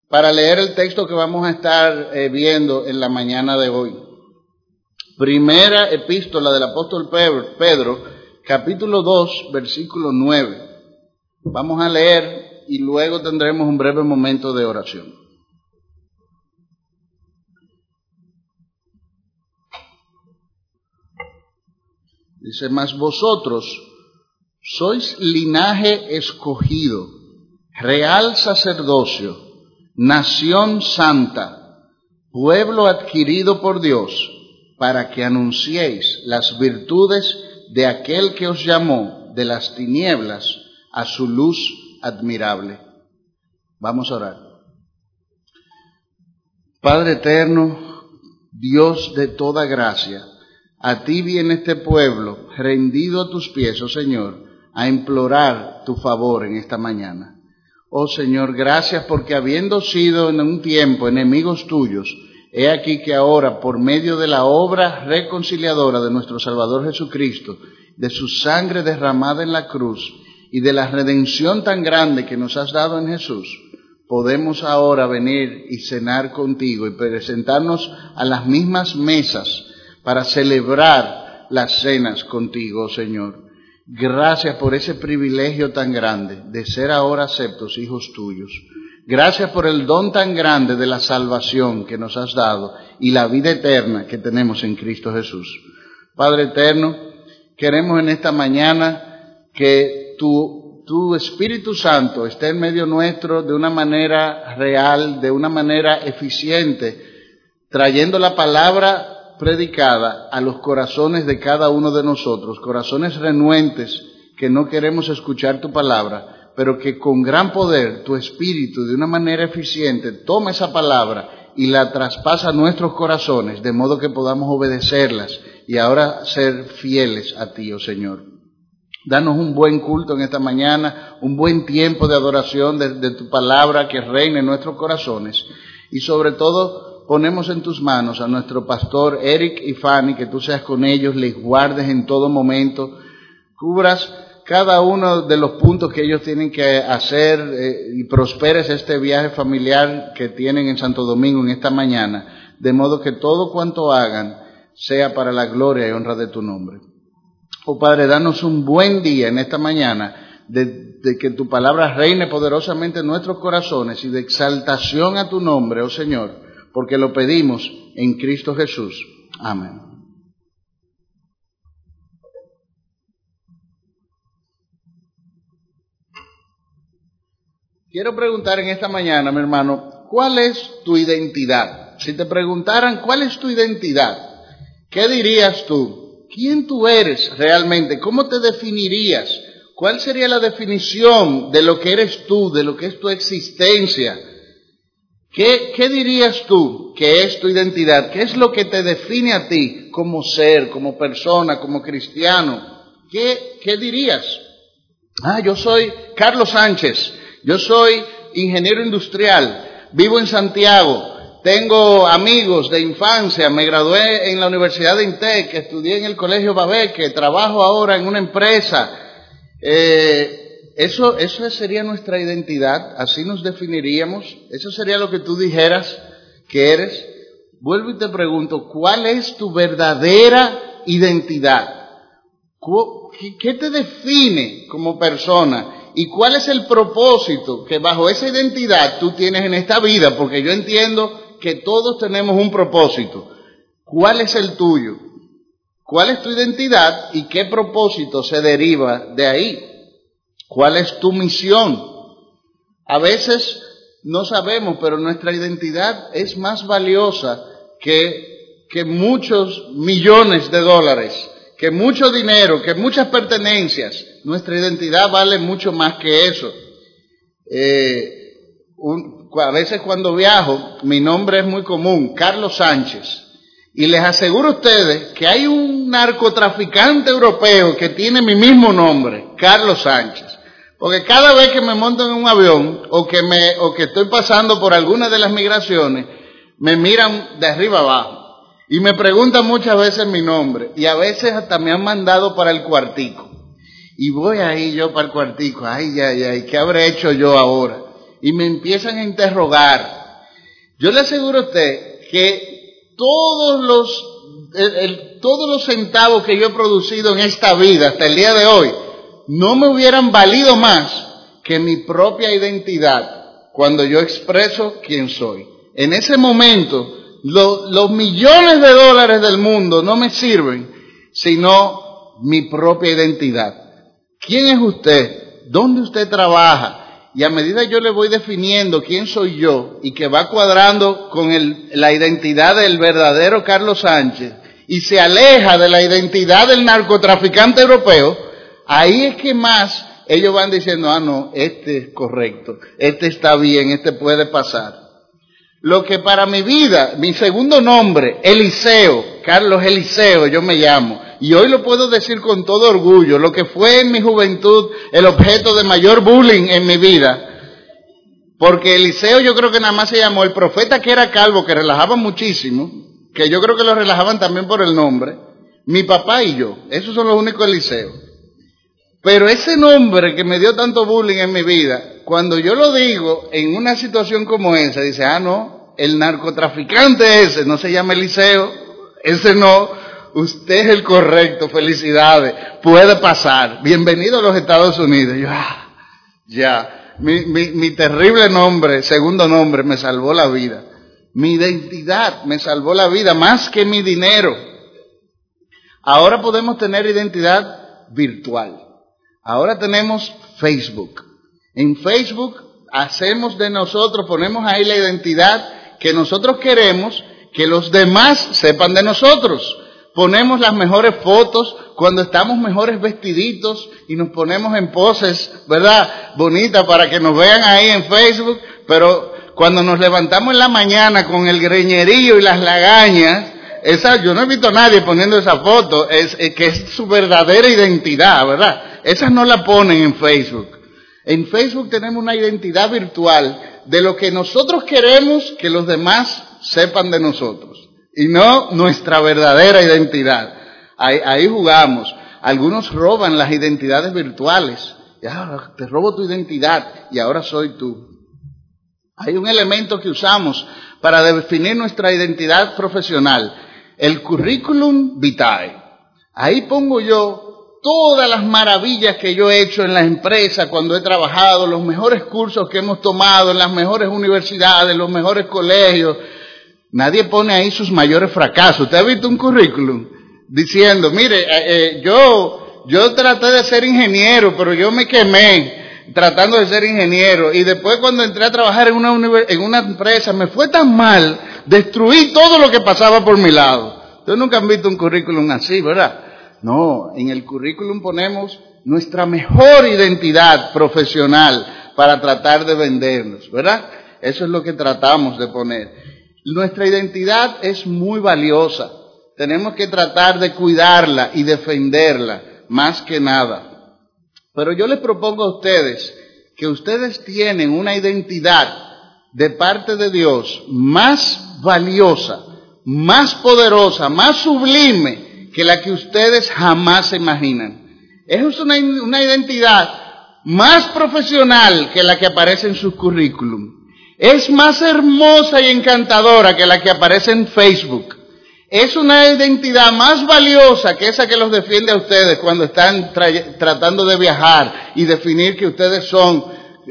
para leer el texto que vamos a estar viendo en la mañana de hoy. Primera epístola del apóstol Pedro, capítulo 2, versículo 9. Vamos a leer y luego tendremos un breve momento de oración. Dice, mas vosotros sois linaje escogido, real sacerdocio, nación santa, pueblo adquirido por Dios, para que anunciéis las virtudes de aquel que os llamó de las tinieblas a su luz admirable. Vamos a orar. Padre eterno, Dios de toda gracia, a ti viene este pueblo, rendido a tus pies, oh Señor, a implorar tu favor en esta mañana. Oh Señor, gracias porque habiendo sido en un tiempo enemigos tuyos, he aquí que ahora, por medio de la obra reconciliadora de nuestro Salvador Jesucristo, de su sangre derramada en la cruz y de la redención tan grande que nos has dado en Jesús, podemos ahora venir y cenar contigo y presentarnos a las mismas mesas para celebrar las cenas contigo, oh Señor. Gracias por ese privilegio tan grande de ser ahora aceptos hijos tuyos. Gracias por el don tan grande de la salvación que nos has dado y la vida eterna que tenemos en Cristo Jesús. Padre eterno, queremos en esta mañana que tu Espíritu Santo esté en medio nuestro de una manera real, de una manera eficiente, trayendo la palabra predicada a los corazones de cada uno de nosotros, corazones renuentes que no queremos escuchar tu palabra, pero que con gran poder tu Espíritu de una manera eficiente toma esa palabra y la traspasa a nuestros corazones, de modo que podamos obedecerlas y ahora ser fieles a ti, oh Señor. Danos un buen culto en esta mañana, un buen tiempo de adoración de tu palabra que reine en nuestros corazones y sobre todo ponemos en tus manos a nuestro pastor Eric y Fanny, que tú seas con ellos, les guardes en todo momento, cubras cada uno de los puntos que ellos tienen que hacer y prosperes este viaje familiar que tienen en Santo Domingo en esta mañana, de modo que todo cuanto hagan sea para la gloria y honra de tu nombre. Oh Padre, danos un buen día en esta mañana, de que tu palabra reine poderosamente en nuestros corazones y de exaltación a tu nombre, oh Señor, porque lo pedimos en Cristo Jesús. Amén. Quiero preguntar en esta mañana, mi hermano, ¿cuál es tu identidad? Si te preguntaran, ¿cuál es tu identidad? ¿Qué dirías tú? ¿Quién tú eres realmente? ¿Cómo te definirías? ¿Cuál sería la definición de lo que eres tú, de lo que es tu existencia? ¿Qué dirías tú que es tu identidad? ¿Qué es lo que te define a ti como ser, como persona, como cristiano? ¿Qué dirías? Yo soy Carlos Sánchez, yo soy ingeniero industrial, vivo en Santiago, tengo amigos de infancia, me gradué en la Universidad de INTEC, estudié en el Colegio Babeque, trabajo ahora en una empresa. Eso sería nuestra identidad, así nos definiríamos, eso sería lo que tú dijeras que eres. Vuelvo y te pregunto, ¿cuál es tu verdadera identidad? ¿Qué te define como persona? ¿Y cuál es el propósito que bajo esa identidad tú tienes en esta vida? Porque yo entiendo que todos tenemos un propósito. ¿Cuál es el tuyo? ¿Cuál es tu identidad y qué propósito se deriva de ahí? ¿Cuál es tu misión? A veces no sabemos, pero nuestra identidad es más valiosa que muchos millones de dólares, que mucho dinero, que muchas pertenencias. Nuestra identidad vale mucho más que eso. A veces cuando viajo, mi nombre es muy común, Carlos Sánchez. Y les aseguro a ustedes que hay un narcotraficante europeo que tiene mi mismo nombre, Carlos Sánchez. Porque cada vez que me monto en un avión o que estoy pasando por alguna de las migraciones, me miran de arriba abajo y me preguntan muchas veces mi nombre y a veces hasta me han mandado para el cuartico. Y voy ahí yo para el cuartico, ay, ¿qué habré hecho yo ahora? Y me empiezan a interrogar Yo le aseguro a usted que todos los centavos que yo he producido en esta vida hasta el día de hoy no me hubieran valido más que mi propia identidad cuando yo expreso quién soy. En ese momento, los millones de dólares del mundo no me sirven, sino mi propia identidad. ¿Quién es usted? ¿Dónde usted trabaja? Y a medida yo le voy definiendo quién soy yo y que va cuadrando con la identidad del verdadero Carlos Sánchez y se aleja de la identidad del narcotraficante europeo, ahí es que más ellos van diciendo, no, este es correcto, este está bien, este puede pasar. Lo que para mi vida, mi segundo nombre, Eliseo, Carlos Eliseo, yo me llamo, y hoy lo puedo decir con todo orgullo, lo que fue en mi juventud el objeto de mayor bullying en mi vida, porque Eliseo yo creo que nada más se llamó el profeta que era calvo, que relajaba muchísimo, que yo creo que lo relajaban también por el nombre, mi papá y yo, esos son los únicos Eliseos. Pero ese nombre que me dio tanto bullying en mi vida, cuando yo lo digo en una situación como esa, dice, no, el narcotraficante ese no se llama Eliseo, ese no, usted es el correcto, felicidades, puede pasar, bienvenido a los Estados Unidos. Yo, ya, mi terrible nombre, segundo nombre, me salvó la vida. Mi identidad me salvó la vida más que mi dinero. Ahora podemos tener identidad virtual. Ahora tenemos Facebook. En Facebook hacemos de nosotros, ponemos ahí la identidad que nosotros queremos que los demás sepan de nosotros. Ponemos las mejores fotos cuando estamos mejores vestiditos y nos ponemos en poses, ¿verdad? Bonitas para que nos vean ahí en Facebook, pero cuando nos levantamos en la mañana con el greñerío y las lagañas, yo no he visto a nadie poniendo esa foto, que es su verdadera identidad, ¿verdad? Esas no la ponen en Facebook. En Facebook tenemos una identidad virtual de lo que nosotros queremos que los demás sepan de nosotros, y no nuestra verdadera identidad. Ahí jugamos. Algunos roban las identidades virtuales. Ya, te robo tu identidad y ahora soy tú. Hay un elemento que usamos para definir nuestra identidad profesional, el currículum vitae. Ahí pongo yo todas las maravillas que yo he hecho en la empresa cuando he trabajado, los mejores cursos que hemos tomado en las mejores universidades, los mejores colegios. Nadie pone ahí sus mayores fracasos. ¿Usted ha visto un currículum diciendo, mire, yo traté de ser ingeniero, pero yo me quemé tratando de ser ingeniero, y después cuando entré a trabajar en una empresa me fue tan mal, destruí todo lo que pasaba por mi lado? Ustedes nunca han visto un currículum así, ¿verdad? No, en el currículum ponemos nuestra mejor identidad profesional para tratar de vendernos, ¿verdad? Eso es lo que tratamos de poner. Nuestra identidad es muy valiosa, tenemos que tratar de cuidarla y defenderla más que nada. Pero yo les propongo a ustedes que ustedes tienen una identidad de parte de Dios más valiosa, más poderosa, más sublime que la que ustedes jamás se imaginan. Es una identidad más profesional que la que aparece en su currículum. Es más hermosa y encantadora que la que aparece en Facebook. Es una identidad más valiosa que esa que los defiende a ustedes cuando están tratando de viajar y definir que ustedes son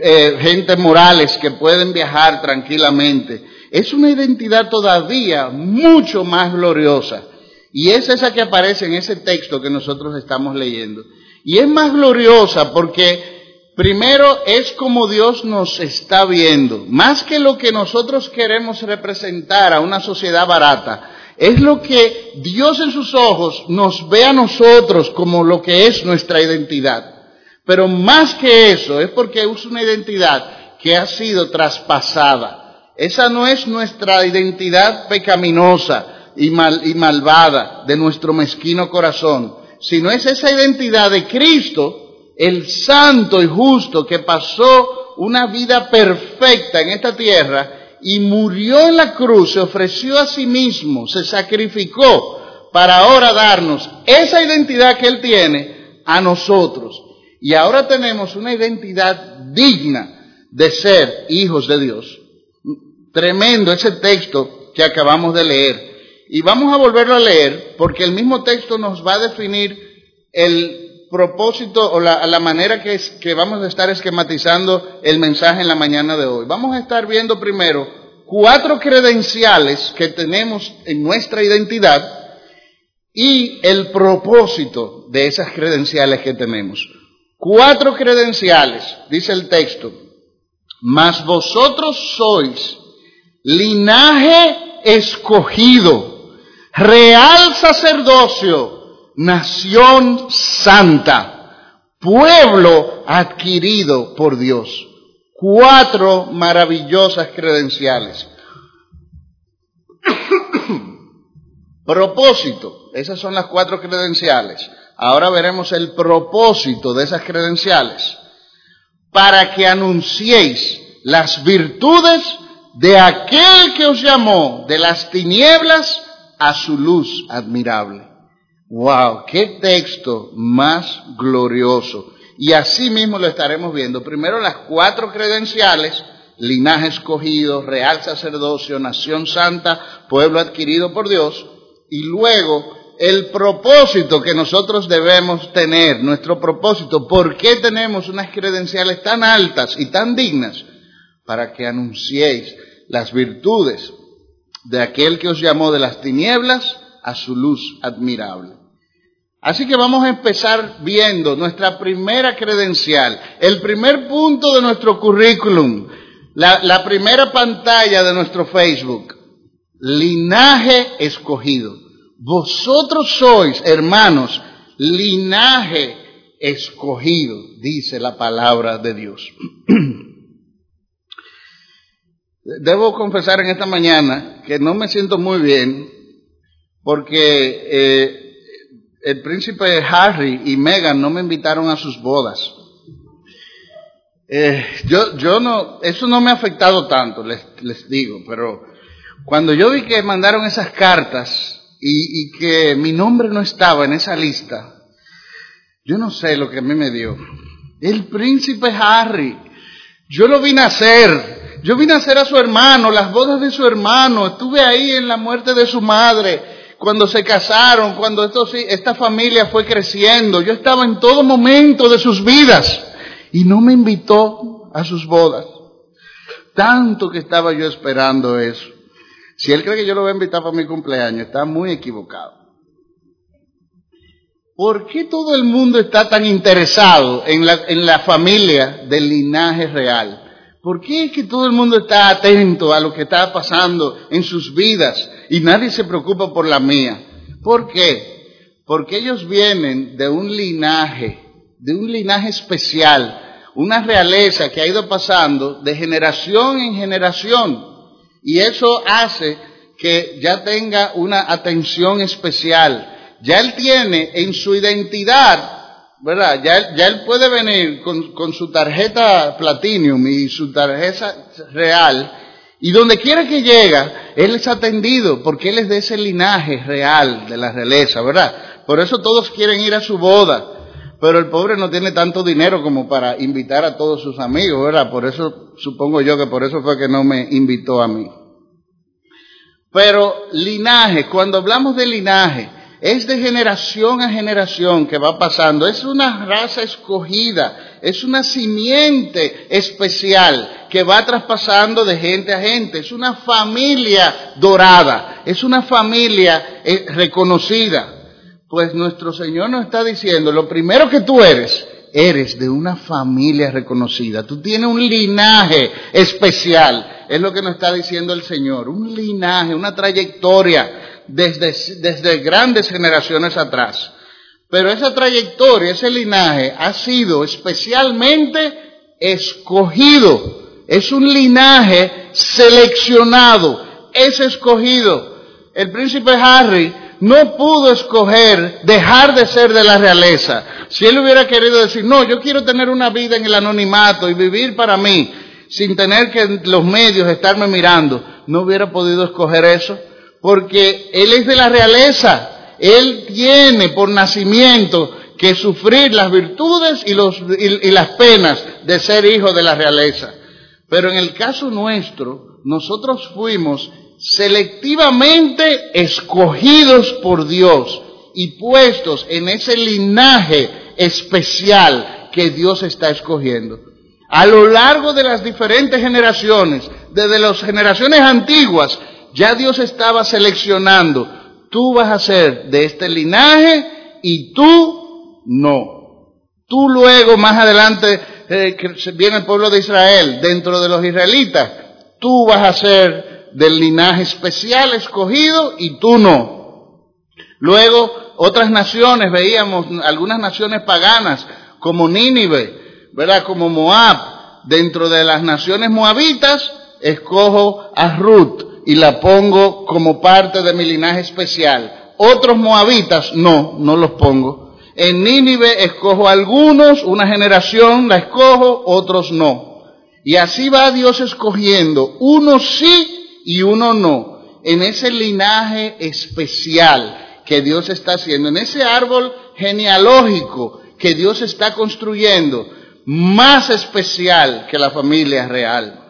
gente morales que pueden viajar tranquilamente. Es una identidad todavía mucho más gloriosa. Y es esa que aparece en ese texto que nosotros estamos leyendo. Y es más gloriosa porque primero es como Dios nos está viendo. Más que lo que nosotros queremos representar a una sociedad barata, es lo que Dios en sus ojos nos ve a nosotros como lo que es nuestra identidad. Pero más que eso, es porque es una identidad que ha sido traspasada. Esa no es nuestra identidad pecaminosa y malvada de nuestro mezquino corazón, sino es esa identidad de Cristo, el santo y justo que pasó una vida perfecta en esta tierra y murió en la cruz, se ofreció a sí mismo, se sacrificó para ahora darnos esa identidad que Él tiene a nosotros. Y ahora tenemos una identidad digna de ser hijos de Dios. Tremendo ese texto que acabamos de leer. Y vamos a volverlo a leer porque el mismo texto nos va a definir el propósito o la manera que vamos a estar esquematizando el mensaje en la mañana de hoy. Vamos a estar viendo primero 4 credenciales que tenemos en nuestra identidad y el propósito de esas credenciales que tenemos. 4 credenciales, dice el texto. Mas vosotros sois linaje escogido, real sacerdocio, nación santa, pueblo adquirido por Dios. 4 maravillosas credenciales. Propósito, esas son las 4 credenciales. Ahora veremos el propósito de esas credenciales. Para que anunciéis las virtudes de aquel que os llamó de las tinieblas a su luz admirable. ¡Wow! ¡Qué texto más glorioso! Y así mismo lo estaremos viendo. Primero las 4 credenciales: linaje escogido, real sacerdocio, nación santa, pueblo adquirido por Dios. Y luego el propósito que nosotros debemos tener, nuestro propósito. ¿Por qué tenemos unas credenciales tan altas y tan dignas? Para que anunciéis las virtudes de aquel que os llamó de las tinieblas a su luz admirable. Así que vamos a empezar viendo nuestra primera credencial, el primer punto de nuestro currículum, la primera pantalla de nuestro Facebook: linaje escogido. Vosotros sois, hermanos, linaje escogido, dice la palabra de Dios. Debo confesar en esta mañana que no me siento muy bien porque el príncipe Harry y Meghan no me invitaron a sus bodas. Yo no, eso no me ha afectado tanto, les digo, pero cuando yo vi que mandaron esas cartas y que mi nombre no estaba en esa lista, yo no sé lo que a mí me dio. El príncipe Harry, yo lo vi nacer. Yo vine a ser a su hermano, las bodas de su hermano, estuve ahí en la muerte de su madre, cuando se casaron, cuando esta familia fue creciendo. Yo estaba en todo momento de sus vidas y no me invitó a sus bodas. Tanto que estaba yo esperando eso. Si él cree que yo lo voy a invitar para mi cumpleaños, está muy equivocado. ¿Por qué todo el mundo está tan interesado en la familia del linaje real? ¿Por qué es que todo el mundo está atento a lo que está pasando en sus vidas y nadie se preocupa por la mía? ¿Por qué? Porque ellos vienen de un linaje especial, una realeza que ha ido pasando de generación en generación, y eso hace que ya tenga una atención especial. Ya él tiene en su identidad, ¿verdad? Ya él puede venir con su tarjeta Platinum y su tarjeta real, y donde quiera que llega, él es atendido, porque él es de ese linaje real, de la realeza, ¿verdad? Por eso todos quieren ir a su boda, pero el pobre no tiene tanto dinero como para invitar a todos sus amigos, ¿verdad? Por eso, supongo yo que por eso fue que no me invitó a mí. Pero linaje, cuando hablamos de linaje, es de generación a generación que va pasando. Es una raza escogida, es una simiente especial que va traspasando de gente a gente. Es una familia dorada, es una familia reconocida. Pues nuestro Señor nos está diciendo, lo primero que tú eres de una familia reconocida. Tú tienes un linaje especial, es lo que nos está diciendo el Señor. Un linaje, una trayectoria desde grandes generaciones atrás. Pero esa trayectoria, ese linaje ha sido especialmente escogido. Es un linaje seleccionado, es escogido. El príncipe Harry no pudo escoger dejar de ser de la realeza. Si él hubiera querido decir, no, yo quiero tener una vida en el anonimato y vivir para mí, sin tener que los medios estarme mirando, no hubiera podido escoger eso. Porque él es de la realeza, él tiene por nacimiento que sufrir las virtudes y las penas de ser hijo de la realeza. Pero en el caso nuestro, nosotros fuimos selectivamente escogidos por Dios y puestos en ese linaje especial que Dios está escogiendo. A lo largo de las diferentes generaciones, desde las generaciones antiguas, ya Dios estaba seleccionando. Tú vas a ser de este linaje y tú no. Tú luego, más adelante, que viene el pueblo de Israel, dentro de los israelitas, tú vas a ser del linaje especial escogido y tú no. Luego, otras naciones, veíamos algunas naciones paganas, como Nínive, ¿verdad? Como Moab. Dentro de las naciones moabitas, escojo a Ruth y la pongo como parte de mi linaje especial. Otros moabitas, no los pongo. En Nínive escojo a algunos, una generación la escojo, otros no. Y así va Dios escogiendo, uno sí y uno no, en ese linaje especial que Dios está haciendo, en ese árbol genealógico que Dios está construyendo, más especial que la familia real.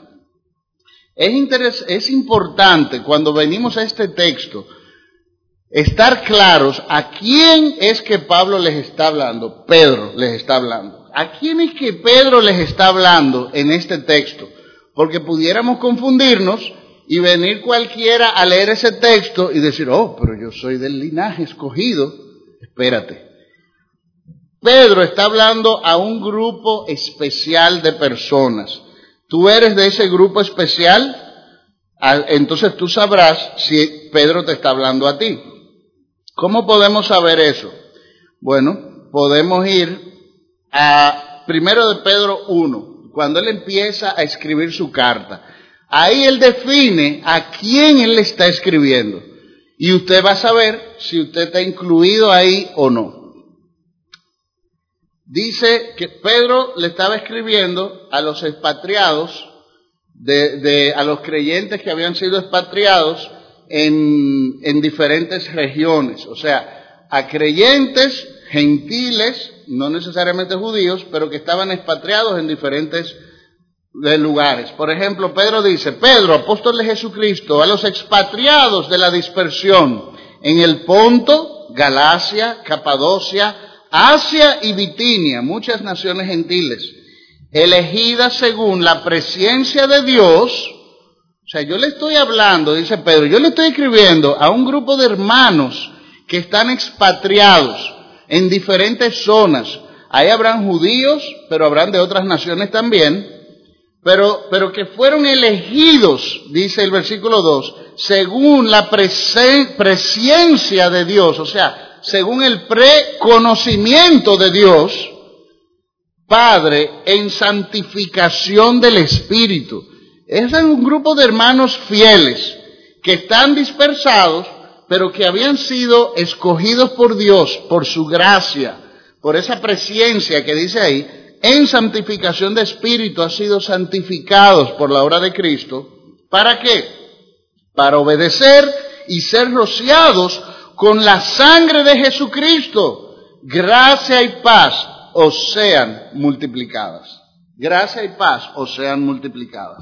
Es importante cuando venimos a este texto estar claros a quién es que Pablo les está hablando, Pedro les está hablando. ¿A quién es que Pedro les está hablando en este texto? Porque pudiéramos confundirnos y venir cualquiera a leer ese texto y decir, oh, pero yo soy del linaje escogido. Espérate. Pedro está hablando a un grupo especial de personas. Tú eres de ese grupo especial, entonces tú sabrás si Pedro te está hablando a ti. ¿Cómo podemos saber eso? Bueno, podemos ir a 1 de Pedro 1, cuando él empieza a escribir su carta. Ahí él define a quién él le está escribiendo. Y usted va a saber si usted está incluido ahí o no. Dice que Pedro le estaba escribiendo a los expatriados, a los creyentes que habían sido expatriados en diferentes regiones. O sea, a creyentes gentiles, no necesariamente judíos, pero que estaban expatriados en diferentes lugares. Por ejemplo, Pedro dice, Pedro, apóstol de Jesucristo, a los expatriados de la dispersión en el Ponto, Galacia, Capadocia, Asia y Bitinia, muchas naciones gentiles, elegidas según la presencia de Dios. O sea, yo le estoy hablando, dice Pedro, yo le estoy escribiendo a un grupo de hermanos que están expatriados en diferentes zonas. Ahí habrán judíos, pero habrán de otras naciones también, pero que fueron elegidos, dice el versículo 2, según la presencia de Dios, o sea, según el preconocimiento de Dios, Padre, en santificación del Espíritu. Es un grupo de hermanos fieles que están dispersados, pero que habían sido escogidos por Dios, por su gracia, por esa presencia que dice ahí, en santificación de Espíritu, han sido santificados por la obra de Cristo. ¿Para qué? Para obedecer y ser rociados con la sangre de Jesucristo. Gracia y paz os sean multiplicadas. Gracia y paz os sean multiplicadas.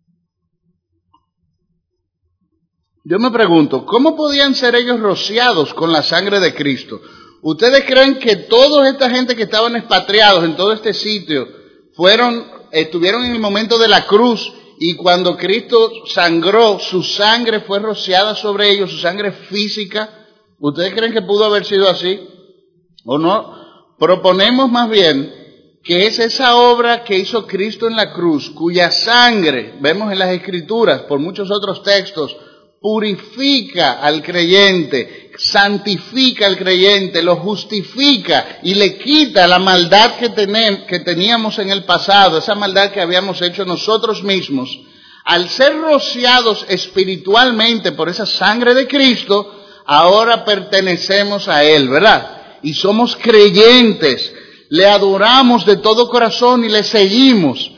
Yo me pregunto, ¿cómo podían ser ellos rociados con la sangre de Cristo? ¿Ustedes creen que toda esta gente que estaban expatriados en todo este sitio estuvieron en el momento de la cruz y cuando Cristo sangró, su sangre fue rociada sobre ellos, su sangre física? ¿Ustedes creen que pudo haber sido así? ¿O no? Proponemos más bien que es esa obra que hizo Cristo en la cruz, cuya sangre, vemos en las Escrituras, por muchos otros textos, purifica al creyente, santifica al creyente, lo justifica y le quita la maldad que teníamos en el pasado, esa maldad que habíamos hecho nosotros mismos. Al ser rociados espiritualmente por esa sangre de Cristo, ahora pertenecemos a Él, ¿verdad? Y somos creyentes, le adoramos de todo corazón y le seguimos.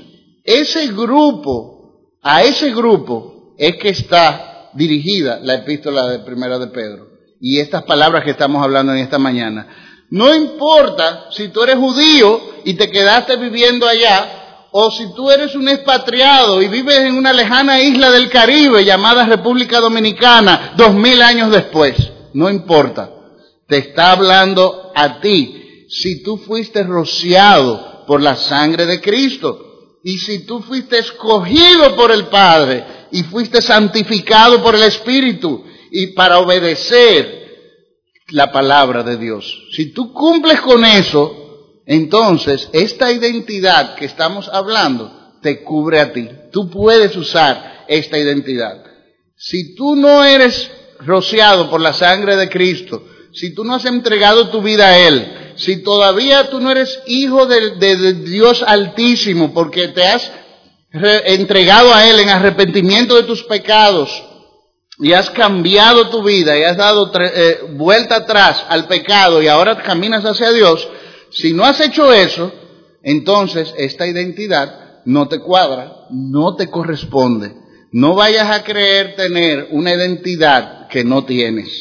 A ese grupo es que está dirigida la epístola de 1 de Pedro y estas palabras que estamos hablando en esta mañana. No importa si tú eres judío y te quedaste viviendo allá, o si tú eres un expatriado y vives en una lejana isla del Caribe llamada República Dominicana 2000 años después, no importa. Te está hablando a ti. Si tú fuiste rociado por la sangre de Cristo y si tú fuiste escogido por el Padre y fuiste santificado por el Espíritu y para obedecer la palabra de Dios. Si tú cumples con eso, entonces esta identidad que estamos hablando te cubre a ti. Tú puedes usar esta identidad. Si tú no eres rociado por la sangre de Cristo, si tú no has entregado tu vida a Él, si todavía tú no eres hijo de Dios Altísimo porque te has entregado a Él en arrepentimiento de tus pecados y has cambiado tu vida y has dado vuelta atrás al pecado y ahora caminas hacia Dios, si no has hecho eso, entonces esta identidad no te cuadra, no te corresponde. No vayas a creer tener una identidad que no tienes.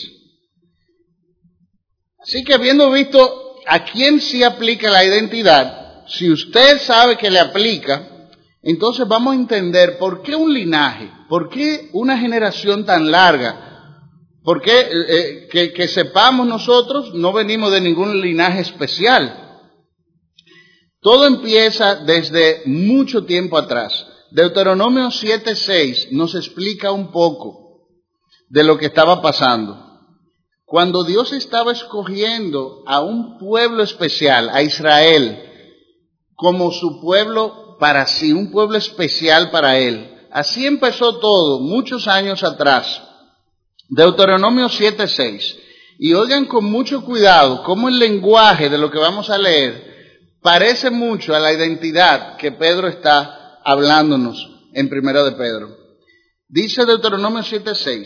Así que habiendo visto a quién sí aplica la identidad, si usted sabe que le aplica, entonces vamos a entender por qué un linaje, por qué una generación tan larga, por qué que sepamos nosotros no venimos de ningún linaje especial. Todo empieza desde mucho tiempo atrás. Deuteronomio 7:6 nos explica un poco de lo que estaba pasando. Cuando Dios estaba escogiendo a un pueblo especial, a Israel, como su pueblo para sí, un pueblo especial para Él. Así empezó todo, muchos años atrás. Deuteronomio 7:6. Y oigan con mucho cuidado cómo el lenguaje de lo que vamos a leer parece mucho a la identidad que Pedro está hablándonos en Primera de Pedro. Dice Deuteronomio 7:6.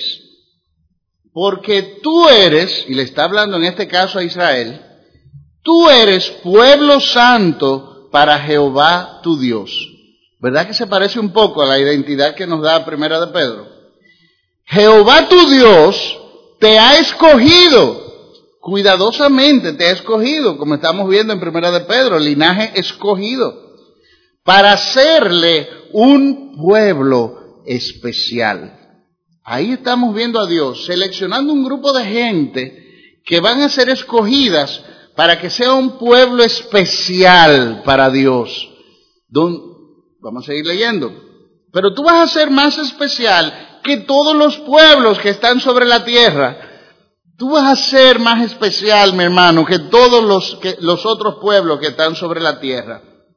Porque tú eres, y le está hablando en este caso a Israel, tú eres pueblo santo para Jehová tu Dios. ¿Verdad que se parece un poco a la identidad que nos da Primera de Pedro? Jehová tu Dios te ha escogido, cuidadosamente te ha escogido, como estamos viendo en Primera de Pedro, linaje escogido, para hacerle un pueblo especial. Ahí estamos viendo a Dios seleccionando un grupo de gente que van a ser escogidas para que sea un pueblo especial para Dios. Vamos a seguir leyendo. Pero tú vas a ser más especial que todos los pueblos que están sobre la tierra. Tú vas a ser más especial, mi hermano, que todos los otros pueblos que están sobre la tierra.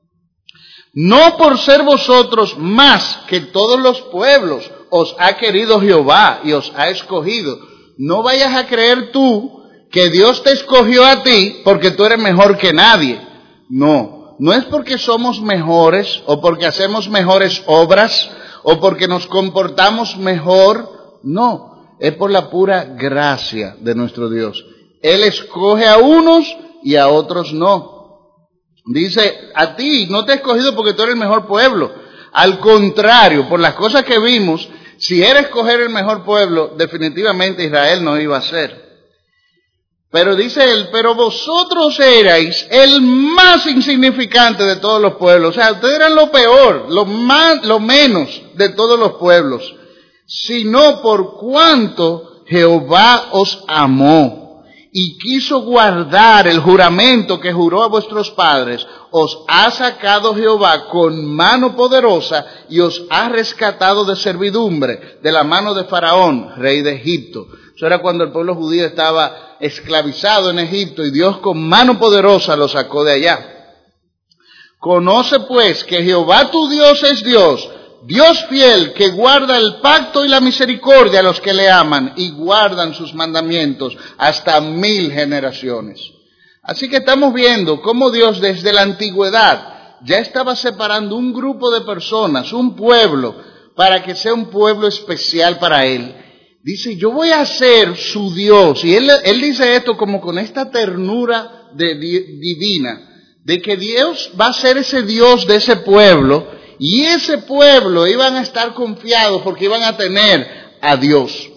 No por ser vosotros más que todos los pueblos, os ha querido Jehová y os ha escogido. No vayas a creer tú que Dios te escogió a ti porque tú eres mejor que nadie. No, no es porque somos mejores o porque hacemos mejores obras o porque nos comportamos mejor. No, es por la pura gracia de nuestro Dios. Él escoge a unos y a otros no. Dice, a ti no te he escogido porque tú eres el mejor pueblo. Al contrario, por las cosas que vimos, si era escoger el mejor pueblo, definitivamente Israel no iba a ser. Pero dice él, pero vosotros erais el más insignificante de todos los pueblos. O sea, ustedes eran lo peor, lo menos de todos los pueblos. Sino por cuanto Jehová os amó y quiso guardar el juramento que juró a vuestros padres, os ha sacado Jehová con mano poderosa y os ha rescatado de servidumbre, de la mano de Faraón, rey de Egipto. Eso era cuando el pueblo judío estaba esclavizado en Egipto y Dios con mano poderosa lo sacó de allá. Conoce pues que Jehová tu Dios es Dios, Dios fiel, que guarda el pacto y la misericordia a los que le aman y guardan sus mandamientos hasta 1000 generaciones. Así que estamos viendo cómo Dios desde la antigüedad ya estaba separando un grupo de personas, un pueblo, para que sea un pueblo especial para Él. Dice, yo voy a ser su Dios. Y Él dice esto como con esta ternura divina, de que Dios va a ser ese Dios de ese pueblo. Y ese pueblo iban a estar confiados porque iban a tener a Dios.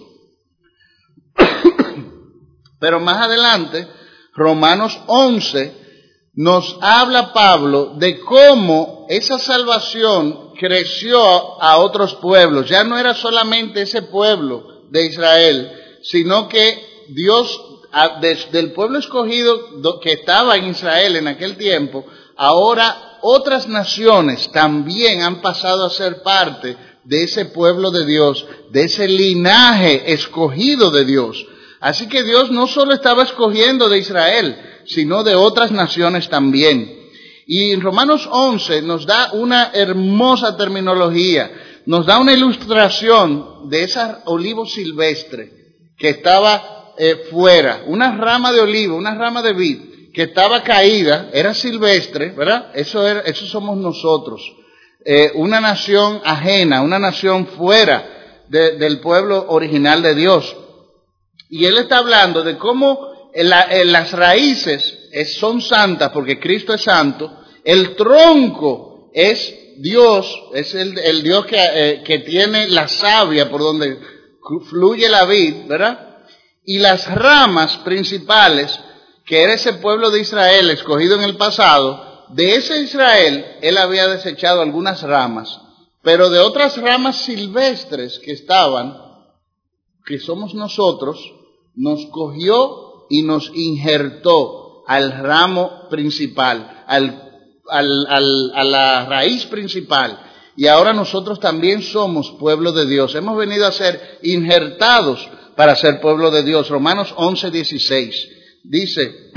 Pero más adelante, Romanos 11 nos habla Pablo de cómo esa salvación creció a otros pueblos. Ya no era solamente ese pueblo de Israel, sino que Dios, desde el pueblo escogido que estaba en Israel en aquel tiempo, ahora otras naciones también han pasado a ser parte de ese pueblo de Dios, de ese linaje escogido de Dios. Así que Dios no solo estaba escogiendo de Israel, sino de otras naciones también. Y en Romanos 11 nos da una hermosa terminología, nos da una ilustración de ese olivo silvestre que estaba fuera, una rama de olivo, una rama de vid que estaba caída, era silvestre, ¿verdad? Eso somos nosotros, una nación ajena, una nación fuera del pueblo original de Dios. Y él está hablando de cómo las raíces son santas porque Cristo es santo, el tronco es Dios, es el Dios que tiene la savia por donde fluye la vid, ¿verdad? Y las ramas principales, que era ese pueblo de Israel escogido en el pasado, de ese Israel él había desechado algunas ramas, pero de otras ramas silvestres que estaban, que somos nosotros, nos cogió y nos injertó al ramo principal, a la raíz principal. Y ahora nosotros también somos pueblo de Dios. Hemos venido a ser injertados para ser pueblo de Dios. Romanos 11:16 dice,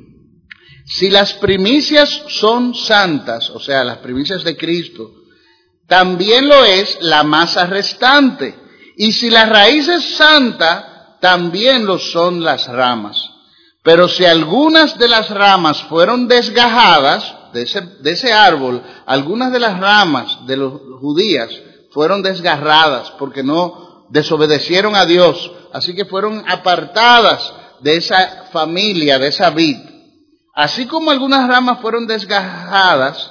si las primicias son santas, o sea, las primicias de Cristo, también lo es la masa restante. Y si la raíz es santa, también lo son las ramas. Pero si algunas de las ramas fueron desgajadas de ese árbol, algunas de las ramas de los judías fueron desgarradas porque no desobedecieron a Dios, así que fueron apartadas de esa familia, de esa vid. Así como algunas ramas fueron desgajadas,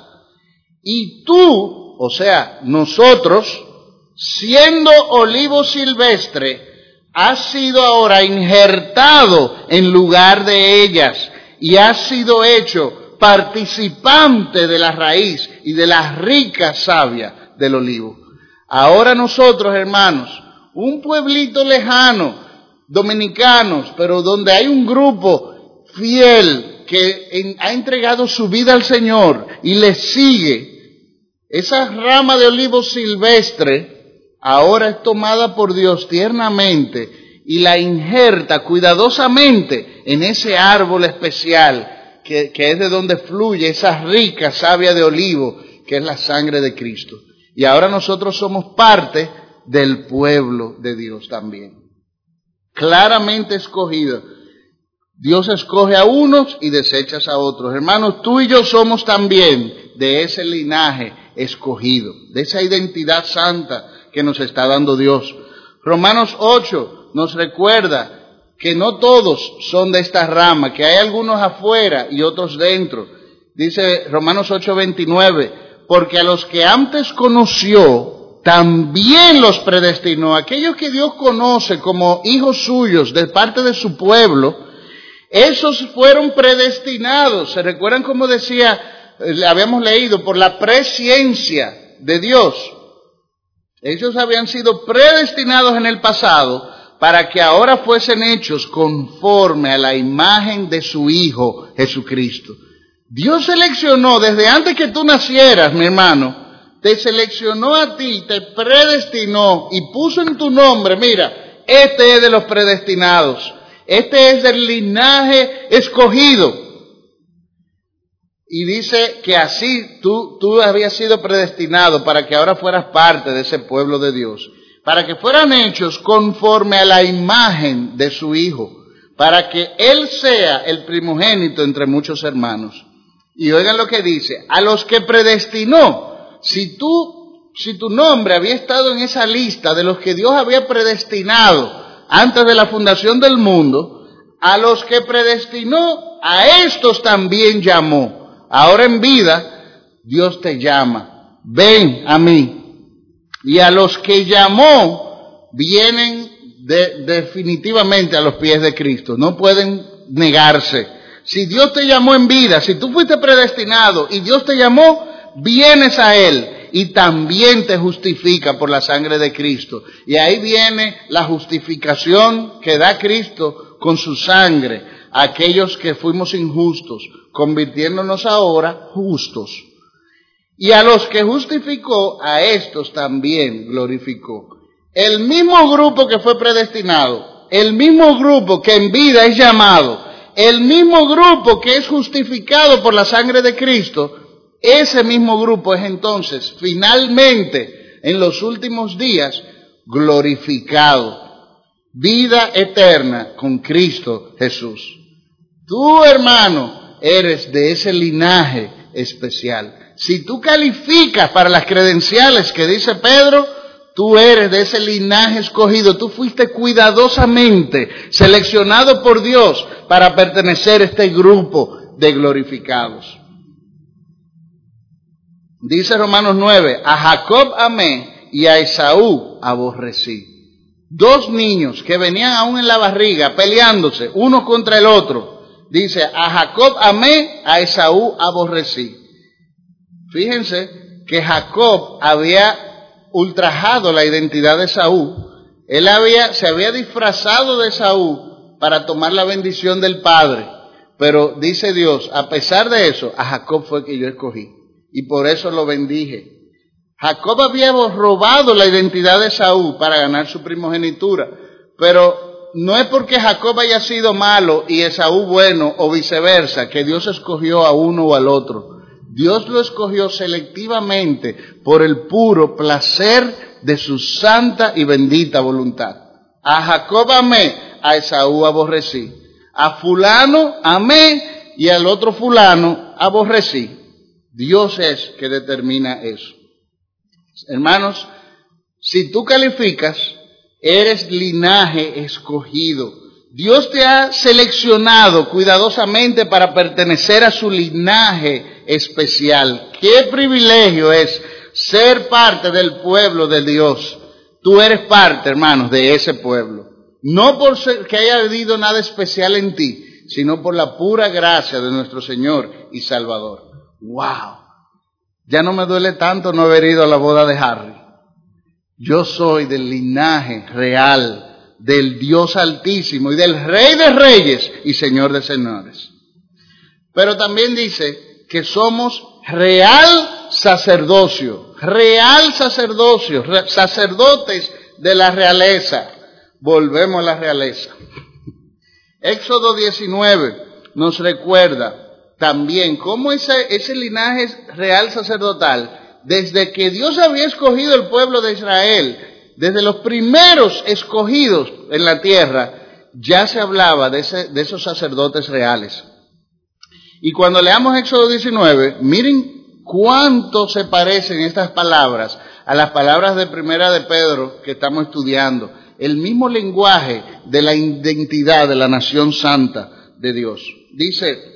y tú, o sea, nosotros, siendo olivo silvestre, has sido ahora injertado en lugar de ellas y has sido hecho participante de la raíz y de la rica savia del olivo. Ahora nosotros, hermanos, un pueblito lejano, dominicanos, pero donde hay un grupo fiel que ha entregado su vida al Señor y le sigue, esa rama de olivo silvestre ahora es tomada por Dios tiernamente y la injerta cuidadosamente en ese árbol especial que es de donde fluye esa rica savia de olivo que es la sangre de Cristo. Y ahora nosotros somos parte del pueblo de Dios también. Claramente escogido. Dios escoge a unos y desecha a otros. Hermanos, tú y yo somos también de ese linaje escogido, de esa identidad santa que nos está dando Dios. Romanos 8 nos recuerda que no todos son de esta rama, que hay algunos afuera y otros dentro. Dice Romanos 8:29, porque a los que antes conoció, también los predestinó. Aquellos que Dios conoce como hijos suyos de parte de su pueblo, esos fueron predestinados. ¿Se recuerdan cómo decía, habíamos leído, por la presciencia de Dios? Ellos habían sido predestinados en el pasado para que ahora fuesen hechos conforme a la imagen de su Hijo Jesucristo. Dios seleccionó desde antes que tú nacieras, mi hermano, te seleccionó a ti, te predestinó y puso en tu nombre, mira, este es de los predestinados, este es del linaje escogido. Y dice que así tú habías sido predestinado para que ahora fueras parte de ese pueblo de Dios, para que fueran hechos conforme a la imagen de su Hijo, para que Él sea el primogénito entre muchos hermanos. Y oigan lo que dice, a los que predestinó, si tu nombre había estado en esa lista de los que Dios había predestinado antes de la fundación del mundo, a los que predestinó, a estos también llamó. Ahora en vida, Dios te llama, ven a mí. Y a los que llamó, vienen definitivamente a los pies de Cristo. No pueden negarse, Si Dios te llamó en vida, si tú fuiste predestinado y Dios te llamó, vienes a Él y también te justifica por la sangre de Cristo. Y ahí viene la justificación que da Cristo con su sangre a aquellos que fuimos injustos, convirtiéndonos ahora justos. Y a los que justificó, a estos también glorificó. El mismo grupo que fue predestinado, el mismo grupo que en vida es llamado, el mismo grupo que es justificado por la sangre de Cristo, ese mismo grupo es entonces finalmente en los últimos días glorificado. Vida eterna con Cristo Jesús. Tú, hermano, eres de ese linaje especial. Si tú calificas para las credenciales que dice Pedro, tú eres de ese linaje escogido. Tú fuiste cuidadosamente seleccionado por Dios para pertenecer a este grupo de glorificados. Dice Romanos 9, a Jacob amé y a Esaú aborrecí. Dos niños que venían aún en la barriga peleándose uno contra el otro. Dice, a Jacob amé, a Esaú aborrecí. Fíjense que Jacob había ultrajado la identidad de Esaú. Él se había disfrazado de Esaú para tomar la bendición del padre. Pero dice Dios, a pesar de eso, a Jacob fue que yo escogí. Y por eso lo bendije. Jacob había robado la identidad de Esaú para ganar su primogenitura. Pero no es porque Jacob haya sido malo y Esaú bueno o viceversa, que Dios escogió a uno o al otro. Dios lo escogió selectivamente por el puro placer de su santa y bendita voluntad. A Jacob amé, a Esaú aborrecí. A fulano amé y al otro fulano aborrecí. Dios es que determina eso. Hermanos, si tú calificas, eres linaje escogido. Dios te ha seleccionado cuidadosamente para pertenecer a su linaje especial. Qué privilegio es ser parte del pueblo de Dios. Tú eres parte, hermanos, de ese pueblo. No por que haya habido nada especial en ti, sino por la pura gracia de nuestro Señor y Salvador. ¡Wow! Ya no me duele tanto no haber ido a la boda de Harry. Yo soy del linaje real del Dios Altísimo y del Rey de Reyes y Señor de Señores. Pero también dice que somos real sacerdocio, sacerdotes de la realeza. Volvemos a la realeza. Éxodo 19 nos recuerda también cómo ese linaje real sacerdotal, desde que Dios había escogido el pueblo de Israel, desde los primeros escogidos en la tierra, ya se hablaba de esos sacerdotes reales. Y cuando leamos Éxodo 19, miren cuánto se parecen estas palabras a las palabras de Primera de Pedro que estamos estudiando. El mismo lenguaje de la identidad de la nación santa de Dios. Dice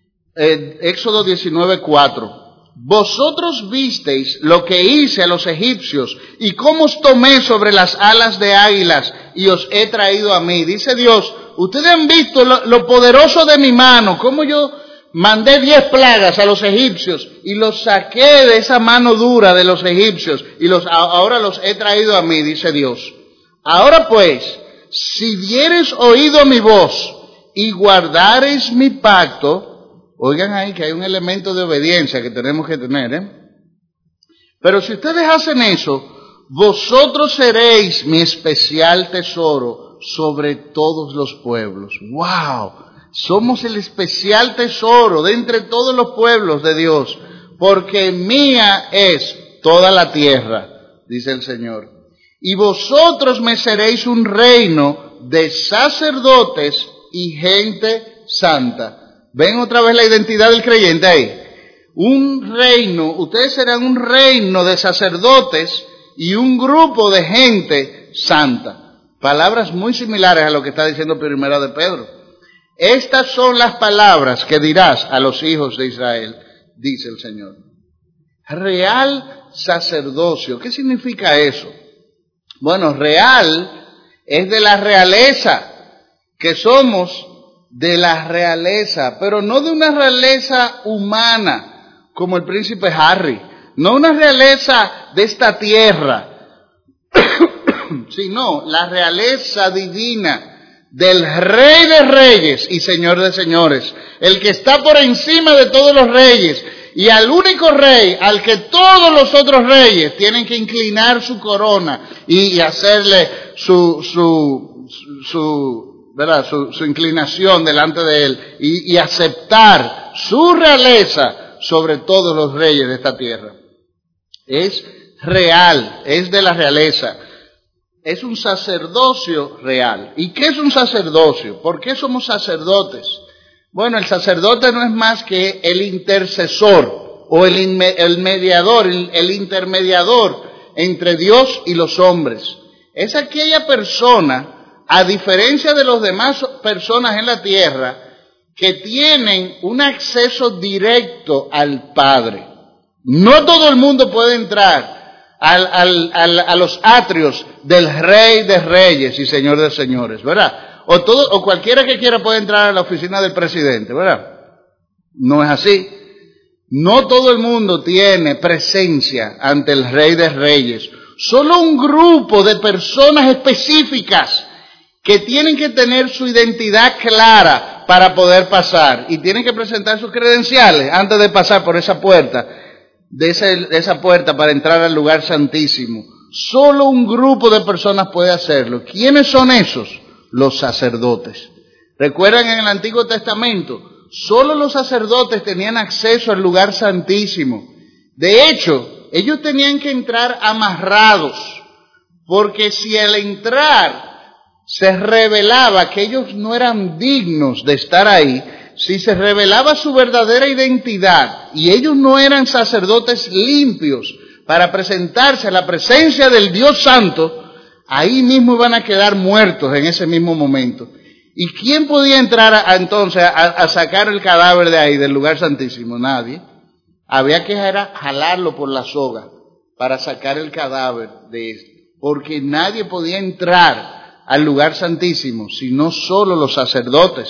Éxodo 19:4, vosotros visteis lo que hice a los egipcios y cómo os tomé sobre las alas de águilas y os he traído a mí. Dice Dios, ustedes han visto lo poderoso de mi mano, cómo yo mandé 10 plagas a los egipcios y los saqué de esa mano dura de los egipcios y ahora los he traído a mí, dice Dios. Ahora pues, si diereis oído a mi voz y guardareis mi pacto, oigan ahí que hay un elemento de obediencia que tenemos que tener, Pero si ustedes hacen eso, vosotros seréis mi especial tesoro sobre todos los pueblos. ¡Wow! Somos el especial tesoro de entre todos los pueblos de Dios, porque mía es toda la tierra, dice el Señor. Y vosotros me seréis un reino de sacerdotes y gente santa. ¿Ven otra vez la identidad del creyente ahí? Un reino, ustedes serán un reino de sacerdotes y un grupo de gente santa. Palabras muy similares a lo que está diciendo Primera de Pedro. Estas son las palabras que dirás a los hijos de Israel, dice el Señor. Real sacerdocio, ¿qué significa eso? Bueno, real es de la realeza, que somos de la realeza, pero no de una realeza humana, como el príncipe Harry, no una realeza de esta tierra, sino la realeza divina del Rey de Reyes y Señor de Señores, el que está por encima de todos los reyes, y al único rey al que todos los otros reyes tienen que inclinar su corona y hacerle su inclinación delante de él y aceptar su realeza sobre todos los reyes de esta tierra. Es real, es de la realeza. Es un sacerdocio real. ¿Y qué es un sacerdocio? ¿Por qué somos sacerdotes? Bueno, el sacerdote no es más que el intercesor o el mediador, el intermediador entre Dios y los hombres. Es aquella persona, a diferencia de las demás personas en la tierra, que tienen un acceso directo al Padre. No todo el mundo puede entrar a los atrios del Rey de Reyes y Señor de Señores, ¿verdad? O cualquiera que quiera puede entrar a la oficina del presidente, ¿verdad? No es así. No todo el mundo tiene presencia ante el Rey de Reyes. Solo un grupo de personas específicas que tienen que tener su identidad clara para poder pasar y tienen que presentar sus credenciales antes de pasar por esa puerta, de esa puerta para entrar al lugar santísimo. Solo un grupo de personas puede hacerlo. ¿Quiénes son esos? Los sacerdotes. ¿Recuerdan en el Antiguo Testamento? Solo los sacerdotes tenían acceso al lugar santísimo. De hecho, ellos tenían que entrar amarrados, porque si al entrar se revelaba que ellos no eran dignos de estar ahí, si se revelaba su verdadera identidad y ellos no eran sacerdotes limpios para presentarse a la presencia del Dios Santo, ahí mismo iban a quedar muertos en ese mismo momento. ¿Y quién podía entrar entonces a sacar el cadáver de ahí, del lugar santísimo? Nadie. Había que jalarlo por la soga para sacar el cadáver de este, porque nadie podía entrar al lugar santísimo, sino solo los sacerdotes.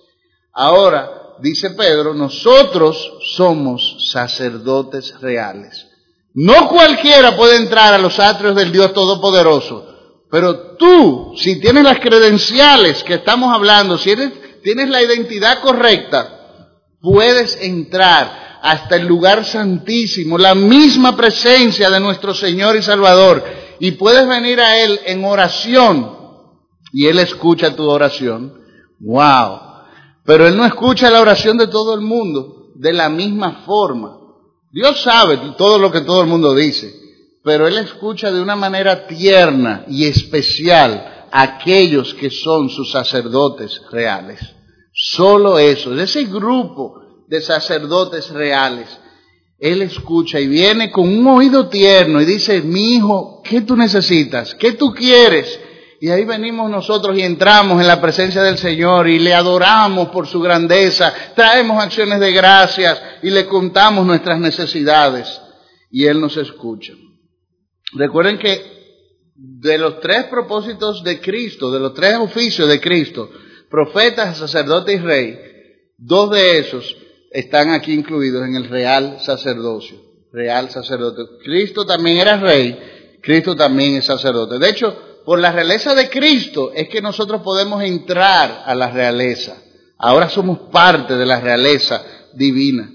Ahora, dice Pedro, nosotros somos sacerdotes reales. No cualquiera puede entrar a los atrios del Dios Todopoderoso, pero tú, si tienes las credenciales que estamos hablando, si tienes la identidad correcta, puedes entrar hasta el lugar santísimo, la misma presencia de nuestro Señor y Salvador, y puedes venir a Él en oración, y Él escucha tu oración. ¡Wow! Pero Él no escucha la oración de todo el mundo de la misma forma. Dios sabe todo lo que todo el mundo dice, pero Él escucha de una manera tierna y especial a aquellos que son sus sacerdotes reales. Solo eso, de ese grupo de sacerdotes reales, Él escucha y viene con un oído tierno y dice, mi hijo, ¿qué tú necesitas? ¿Qué tú quieres? Y ahí venimos nosotros y entramos en la presencia del Señor y le adoramos por su grandeza, traemos acciones de gracias y le contamos nuestras necesidades y Él nos escucha. Recuerden que de los tres propósitos de Cristo, de los tres oficios de Cristo, profeta, sacerdote y rey, dos de esos están aquí incluidos en el real sacerdocio. Real sacerdote. Cristo también era rey, Cristo también es sacerdote. De hecho, por la realeza de Cristo es que nosotros podemos entrar a la realeza. Ahora somos parte de la realeza divina.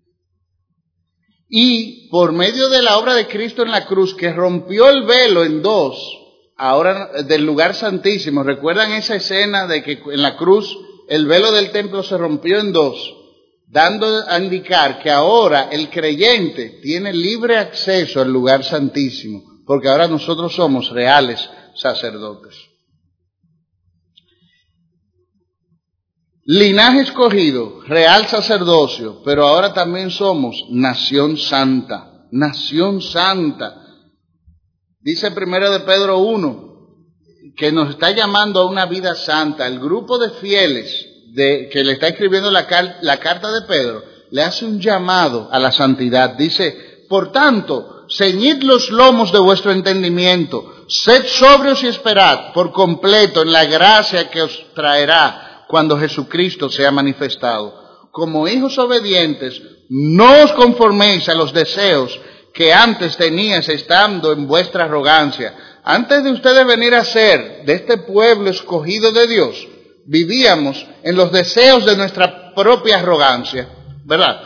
Y por medio de la obra de Cristo en la cruz, que rompió el velo en dos, ahora del lugar santísimo, ¿recuerdan esa escena de que en la cruz el velo del templo se rompió en dos? Dando a indicar que ahora el creyente tiene libre acceso al lugar santísimo, porque ahora nosotros somos reales sacerdotes. Linaje escogido, real sacerdocio, pero ahora también somos nación santa, nación santa. Dice 1 de Pedro 1, que nos está llamando a una vida santa. El grupo de fieles que le está escribiendo la carta de Pedro, le hace un llamado a la santidad. Dice, por tanto, ceñid los lomos de vuestro entendimiento, sed sobrios y esperad por completo en la gracia que os traerá cuando Jesucristo sea manifestado. Como hijos obedientes, no os conforméis a los deseos que antes teníais estando en vuestra arrogancia. Antes de ustedes venir a ser de este pueblo escogido de Dios, vivíamos en los deseos de nuestra propia arrogancia, ¿verdad?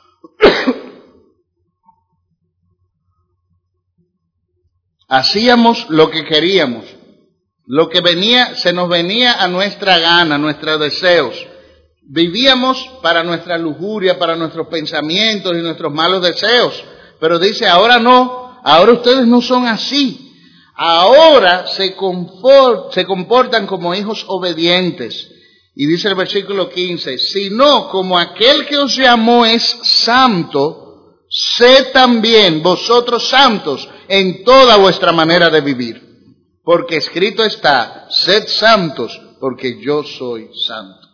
Hacíamos lo que queríamos, lo que se nos venía a nuestra gana, nuestros deseos. Vivíamos para nuestra lujuria, para nuestros pensamientos y nuestros malos deseos. Pero dice, ahora no, ahora ustedes no son así. Ahora se comportan como hijos obedientes. Y dice el versículo 15, sino como aquel que os llamó es santo, sed también vosotros santos en toda vuestra manera de vivir. Porque escrito está, sed santos, porque yo soy santo.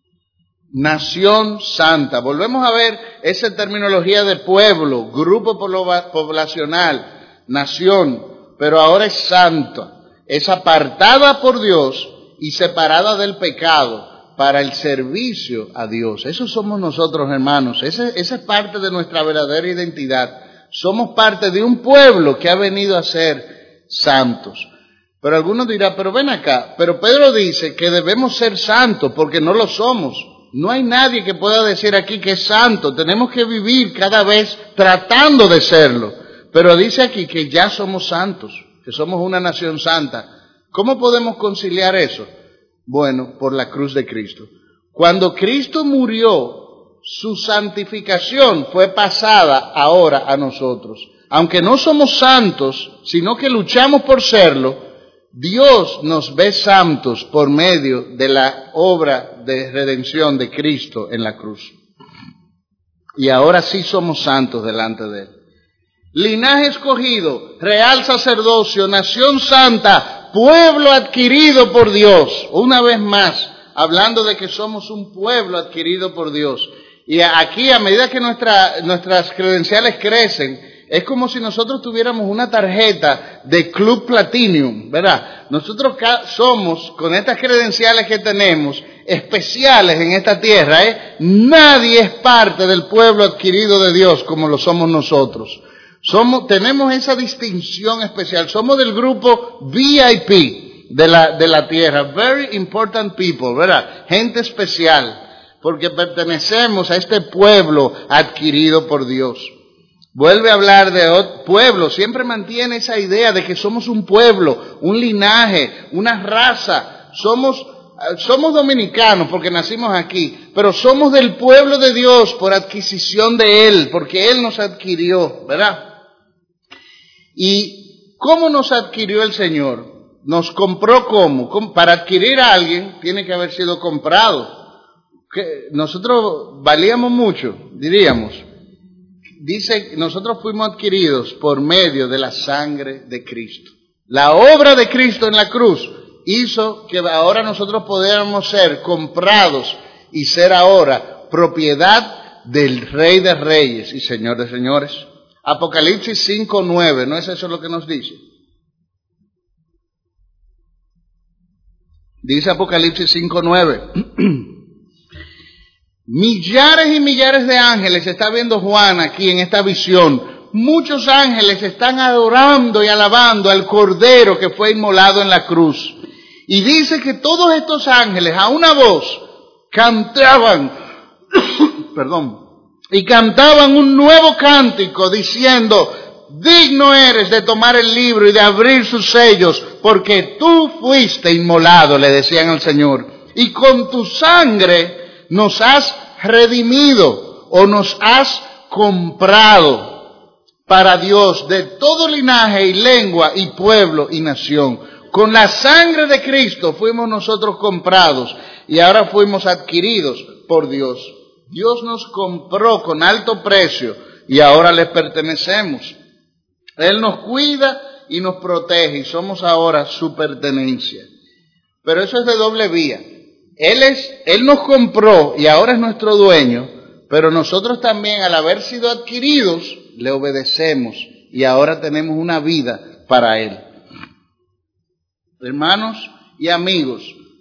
Nación santa. Volvemos a ver esa terminología de pueblo, grupo poblacional, nación. Pero ahora es santa, es apartada por Dios y separada del pecado para el servicio a Dios. Eso somos nosotros, hermanos. Esa es parte de nuestra verdadera identidad. Somos parte de un pueblo que ha venido a ser santos. Pero algunos dirán, pero ven acá, pero Pedro dice que debemos ser santos porque no lo somos. No hay nadie que pueda decir aquí que es santo. Tenemos que vivir cada vez tratando de serlo. Pero dice aquí que ya somos santos, que somos una nación santa. ¿Cómo podemos conciliar eso? Bueno, por la cruz de Cristo. Cuando Cristo murió, su santificación fue pasada ahora a nosotros. Aunque no somos santos, sino que luchamos por serlo, Dios nos ve santos por medio de la obra de redención de Cristo en la cruz. Y ahora sí somos santos delante de Él. Linaje escogido, real sacerdocio, nación santa, pueblo adquirido por Dios. Una vez más, hablando de que somos un pueblo adquirido por Dios. Y aquí, a medida que nuestras credenciales crecen, es como si nosotros tuviéramos una tarjeta de Club Platinum, ¿verdad? Nosotros somos, con estas credenciales que tenemos, especiales en esta tierra, ¿eh? Nadie es parte del pueblo adquirido de Dios como lo somos nosotros. Tenemos esa distinción especial. Somos del grupo VIP de la tierra. Very important people, ¿verdad? Gente especial. Porque pertenecemos a este pueblo adquirido por Dios. Vuelve a hablar de pueblo. Siempre mantiene esa idea de que somos un pueblo, un linaje, una raza. Somos dominicanos porque nacimos aquí, pero somos del pueblo de Dios por adquisición de Él, porque Él nos adquirió, ¿verdad? ¿Y cómo nos adquirió el Señor? Nos compró ¿cómo? Para adquirir a alguien tiene que haber sido comprado. Nosotros valíamos mucho, diríamos. Dice, nosotros fuimos adquiridos por medio de la sangre de Cristo. La obra de Cristo en la cruz hizo que ahora nosotros pudiéramos ser comprados y ser ahora propiedad del Rey de Reyes y Señor de Señores. Apocalipsis 5:9, ¿no es eso lo que nos dice? Dice Apocalipsis 5:9. Millares y millares de ángeles, está viendo Juan aquí en esta visión. Muchos ángeles están adorando y alabando al Cordero que fue inmolado en la cruz. Y dice que todos estos ángeles a una voz cantaban, y cantaban un nuevo cántico diciendo, digno eres de tomar el libro y de abrir sus sellos, porque tú fuiste inmolado, le decían al Señor, y con tu sangre nos has redimido o nos has comprado para Dios de todo linaje y lengua y pueblo y nación. Con la sangre de Cristo fuimos nosotros comprados y ahora fuimos adquiridos por Dios. Dios nos compró con alto precio y ahora le pertenecemos. Él nos cuida y nos protege y somos ahora su pertenencia. Pero eso es de doble vía. Él nos compró y ahora es nuestro dueño, pero nosotros también al haber sido adquiridos le obedecemos y ahora tenemos una vida para Él. Hermanos y amigos,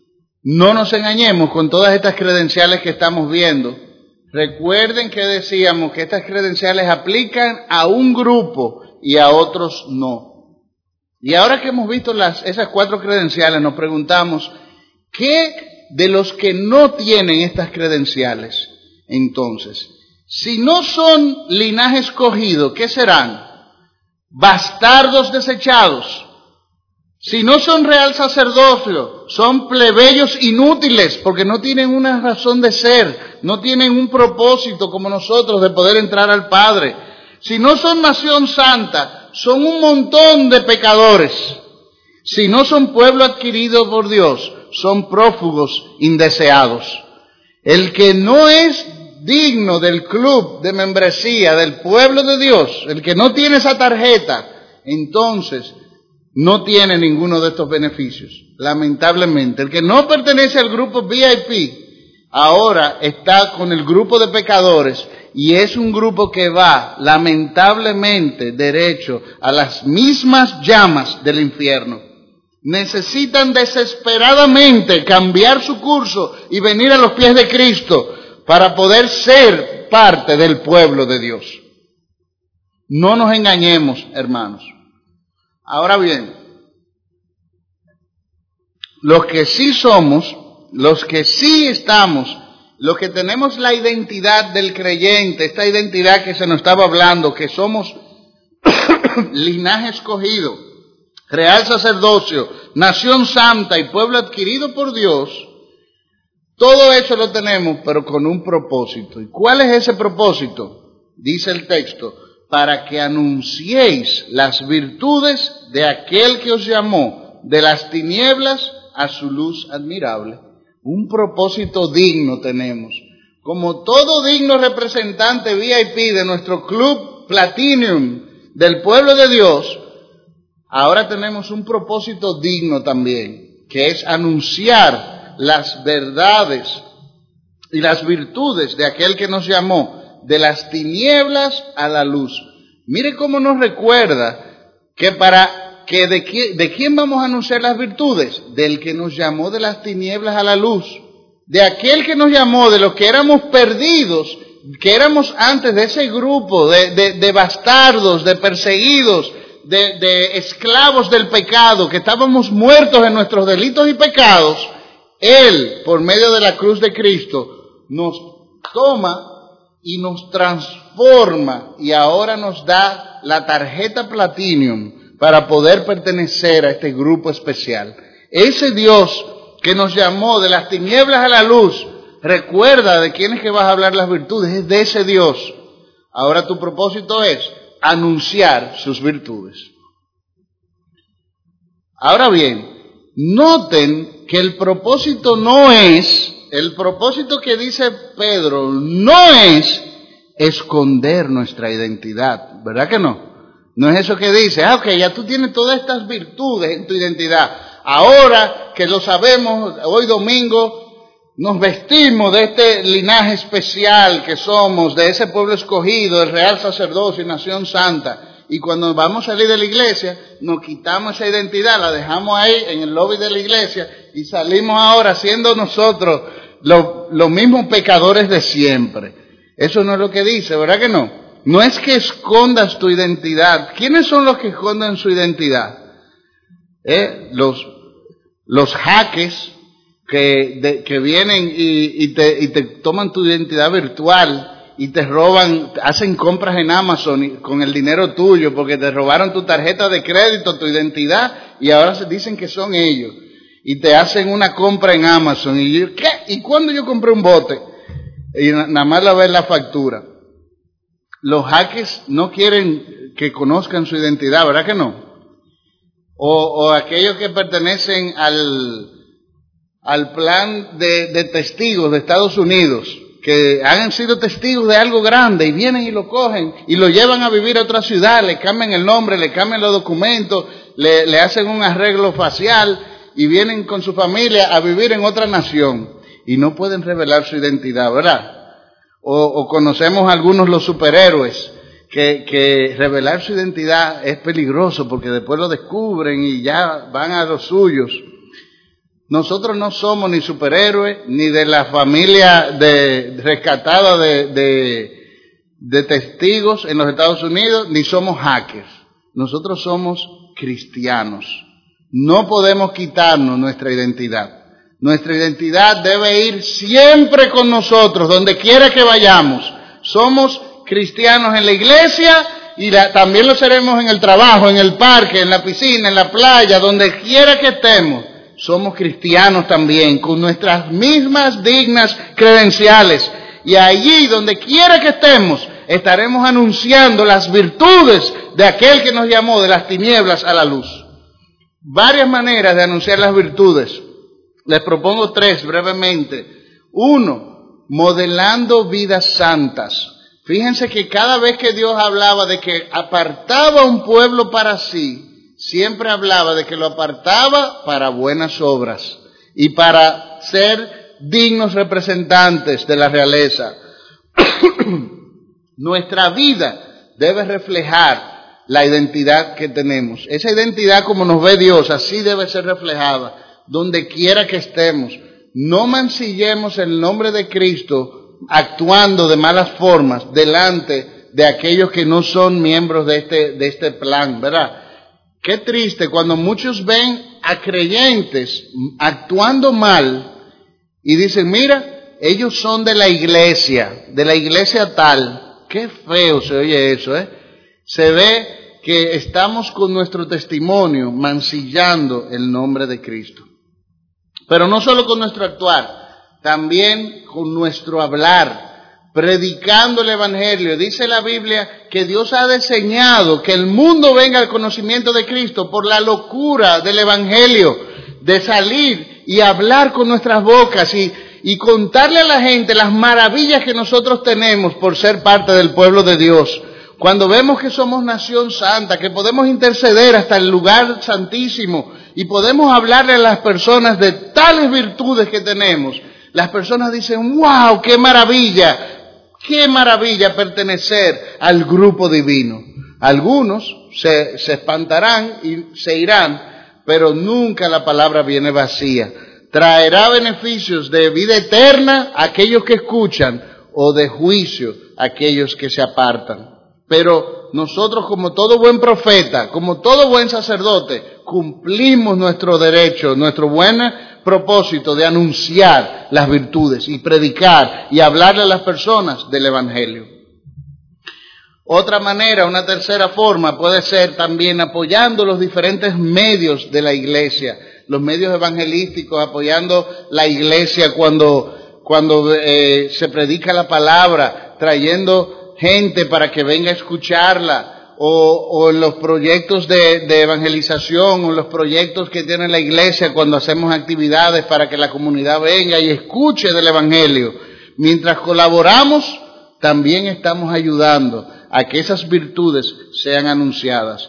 No nos engañemos con todas estas credenciales que estamos viendo. Recuerden que decíamos que estas credenciales aplican a un grupo y a otros no. Y ahora que hemos visto esas 4 credenciales, nos preguntamos, ¿qué de los que no tienen estas credenciales? Entonces, si no son linaje escogido, ¿qué serán? Bastardos desechados. Si no son real sacerdocio, son plebeyos inútiles, porque no tienen una razón de ser, no tienen un propósito como nosotros de poder entrar al Padre. Si no son nación santa, son un montón de pecadores. Si no son pueblo adquirido por Dios, son prófugos indeseados. El que no es digno del club de membresía del pueblo de Dios, el que no tiene esa tarjeta, entonces no tiene ninguno de estos beneficios, lamentablemente. El que no pertenece al grupo VIP, ahora está con el grupo de pecadores, y es un grupo que va, lamentablemente, derecho a las mismas llamas del infierno. Necesitan desesperadamente cambiar su curso y venir a los pies de Cristo para poder ser parte del pueblo de Dios. No nos engañemos, hermanos. Ahora bien, los que sí somos, los que sí estamos, los que tenemos la identidad del creyente, esta identidad que se nos estaba hablando, que somos linaje escogido, real sacerdocio, nación santa y pueblo adquirido por Dios, todo eso lo tenemos, pero con un propósito. ¿Y cuál es ese propósito? Dice el texto, para que anunciéis las virtudes de aquel que os llamó de las tinieblas a su luz admirable. Un propósito digno tenemos. Como todo digno representante VIP de nuestro club Platinum del pueblo de Dios, ahora tenemos un propósito digno también, que es anunciar las verdades y las virtudes de aquel que nos llamó de las tinieblas a la luz. Mire cómo nos recuerda que ¿de quién vamos a anunciar las virtudes? Del que nos llamó de las tinieblas a la luz. De aquel que nos llamó, de los que éramos perdidos, que éramos antes de ese grupo de bastardos, de perseguidos, de esclavos del pecado, que estábamos muertos en nuestros delitos y pecados. Él, por medio de la cruz de Cristo, nos toma y nos transforma y ahora nos da la tarjeta Platinum para poder pertenecer a este grupo especial. Ese Dios que nos llamó de las tinieblas a la luz, recuerda de quién es que vas a hablar las virtudes, es de ese Dios. Ahora tu propósito es anunciar sus virtudes. Ahora bien, noten que el propósito que dice Pedro no es esconder nuestra identidad, ¿verdad que no? No es eso que dice, ok, ya tú tienes todas estas virtudes en tu identidad. Ahora que lo sabemos, hoy domingo, nos vestimos de este linaje especial que somos, de ese pueblo escogido, del real sacerdocio y nación santa. Y cuando vamos a salir de la iglesia, nos quitamos esa identidad, la dejamos ahí en el lobby de la iglesia y salimos ahora siendo nosotros los mismos pecadores de siempre. Eso no es lo que dice, ¿verdad que no? No es que escondas tu identidad. ¿Quiénes son los que esconden su identidad? Los hackers que vienen y te toman tu identidad virtual y te roban, hacen compras en Amazon con el dinero tuyo porque te robaron tu tarjeta de crédito, tu identidad, y ahora se dicen que son ellos. Y te hacen una compra en Amazon. Y yo, ¿qué? ¿Y cuándo yo compré un bote? Y nada más la ves la factura. Los hackers no quieren que conozcan su identidad, ¿verdad que no? O aquellos que pertenecen al plan de testigos de Estados Unidos, que han sido testigos de algo grande y vienen y lo cogen y lo llevan a vivir a otra ciudad, le cambian el nombre, le cambian los documentos, le hacen un arreglo facial y vienen con su familia a vivir en otra nación y no pueden revelar su identidad, ¿verdad? O conocemos algunos los superhéroes que revelar su identidad es peligroso porque después lo descubren y ya van a los suyos. Nosotros no somos ni superhéroes, ni de la familia rescatada de testigos en los Estados Unidos, ni somos hackers. Nosotros somos cristianos. No podemos quitarnos nuestra identidad. Nuestra identidad debe ir siempre con nosotros, donde quiera que vayamos. Somos cristianos en la iglesia y también lo seremos en el trabajo, en el parque, en la piscina, en la playa, donde quiera que estemos. Somos cristianos también, con nuestras mismas dignas credenciales. Y allí, donde quiera que estemos, estaremos anunciando las virtudes de aquel que nos llamó de las tinieblas a la luz. Varias maneras de anunciar las virtudes. Les propongo 3 brevemente. 1, modelando vidas santas. Fíjense que cada vez que Dios hablaba de que apartaba a un pueblo para sí, siempre hablaba de que lo apartaba para buenas obras y para ser dignos representantes de la realeza. Nuestra vida debe reflejar la identidad que tenemos. Esa identidad, como nos ve Dios, así debe ser reflejada donde quiera que estemos. No mancillemos el nombre de Cristo actuando de malas formas delante de aquellos que no son miembros de este plan, ¿verdad? Qué triste cuando muchos ven a creyentes actuando mal y dicen, mira, ellos son de la iglesia tal. Qué feo se oye eso, ¿eh? Se ve que estamos con nuestro testimonio mancillando el nombre de Cristo. Pero no solo con nuestro actuar, también con nuestro hablar, predicando el Evangelio. Dice la Biblia que Dios ha diseñado que el mundo venga al conocimiento de Cristo por la locura del Evangelio, de salir y hablar con nuestras bocas y contarle a la gente las maravillas que nosotros tenemos por ser parte del pueblo de Dios. Cuando vemos que somos nación santa, que podemos interceder hasta el lugar santísimo y podemos hablarle a las personas de tales virtudes que tenemos, las personas dicen, wow, qué maravilla pertenecer al grupo divino. Algunos se espantarán y se irán, pero nunca la palabra viene vacía. Traerá beneficios de vida eterna a aquellos que escuchan o de juicio a aquellos que se apartan. Pero nosotros, como todo buen profeta, como todo buen sacerdote, cumplimos nuestro derecho, nuestro buen propósito de anunciar las virtudes y predicar y hablarle a las personas del Evangelio. Otra manera, una tercera forma puede ser también apoyando los diferentes medios de la iglesia, los medios evangelísticos, apoyando la iglesia cuando se predica la palabra, trayendo gente para que venga a escucharla, o en los proyectos de evangelización, o en los proyectos que tiene la iglesia cuando hacemos actividades para que la comunidad venga y escuche del Evangelio. Mientras colaboramos, también estamos ayudando a que esas virtudes sean anunciadas.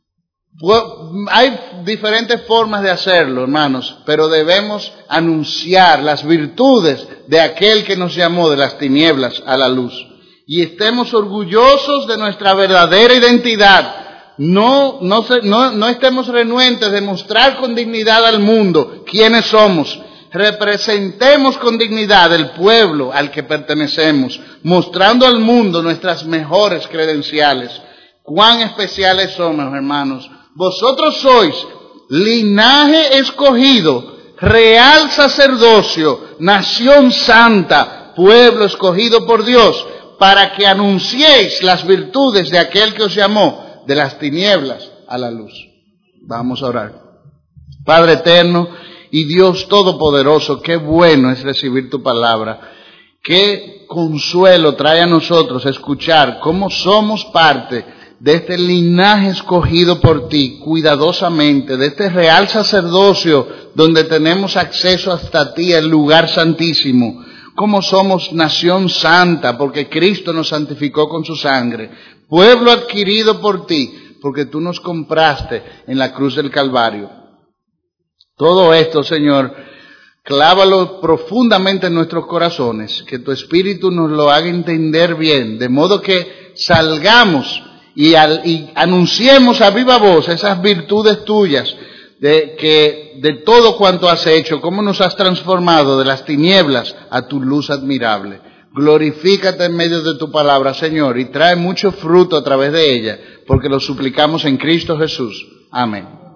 Hay diferentes formas de hacerlo, hermanos, pero debemos anunciar las virtudes de aquel que nos llamó de las tinieblas a la luz. Y estemos orgullosos de nuestra verdadera identidad. No estemos renuentes de mostrar con dignidad al mundo quiénes somos. Representemos con dignidad el pueblo al que pertenecemos, mostrando al mundo nuestras mejores credenciales. Cuán especiales somos, hermanos. Vosotros sois linaje escogido, real sacerdocio, nación santa, pueblo escogido por Dios, para que anunciéis las virtudes de aquel que os llamó de las tinieblas a la luz. Vamos a orar. Padre eterno y Dios todopoderoso, qué bueno es recibir tu palabra. Qué consuelo trae a nosotros escuchar cómo somos parte de este linaje escogido por ti cuidadosamente, de este real sacerdocio donde tenemos acceso hasta ti, el lugar santísimo. Cómo somos nación santa, porque Cristo nos santificó con su sangre. Pueblo adquirido por ti, porque tú nos compraste en la cruz del Calvario. Todo esto, Señor, clávalo profundamente en nuestros corazones, que tu Espíritu nos lo haga entender bien, de modo que salgamos y anunciemos a viva voz esas virtudes tuyas, de todo cuanto has hecho, cómo nos has transformado de las tinieblas a tu luz admirable. Glorifícate en medio de tu palabra, Señor, y trae mucho fruto a través de ella, porque lo suplicamos en Cristo Jesús. Amén.